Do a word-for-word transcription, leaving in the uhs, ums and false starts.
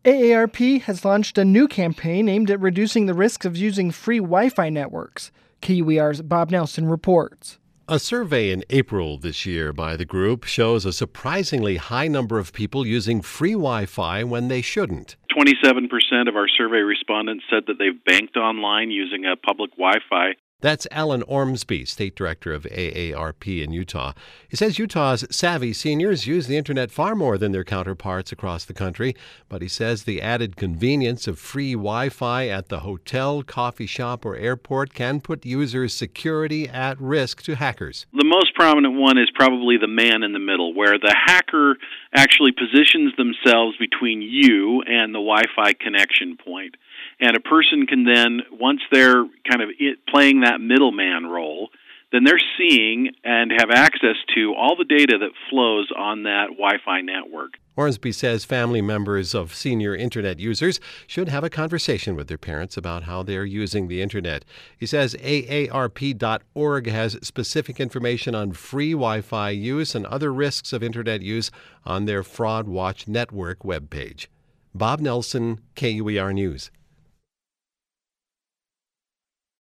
A A R P has launched a new campaign aimed at reducing the risks of using free Wi-Fi networks. K U E R's Bob Nelson reports. A survey in April this year by the group shows a surprisingly high number of people using free Wi-Fi when they shouldn't. twenty-seven percent of our survey respondents said that they've banked online using a public Wi-Fi. That's Alan Ormsby, state director of A A R P in Utah. He says Utah's savvy seniors use the internet far more than their counterparts across the country, but he says the added convenience of free Wi-Fi at the hotel, coffee shop, or airport can put users' security at risk to hackers. The most prominent one is probably the man in the middle, where the hacker actually positions themselves between you and the Wi-Fi connection point. And a person can then, once they're kind of it, playing that middleman role, then they're seeing and have access to all the data that flows on that Wi-Fi network. Ormsby says family members of senior internet users should have a conversation with their parents about how they're using the internet. He says A A R P dot org has specific information on free Wi-Fi use and other risks of internet use on their Fraud Watch Network webpage. Bob Nelson, K U E R News.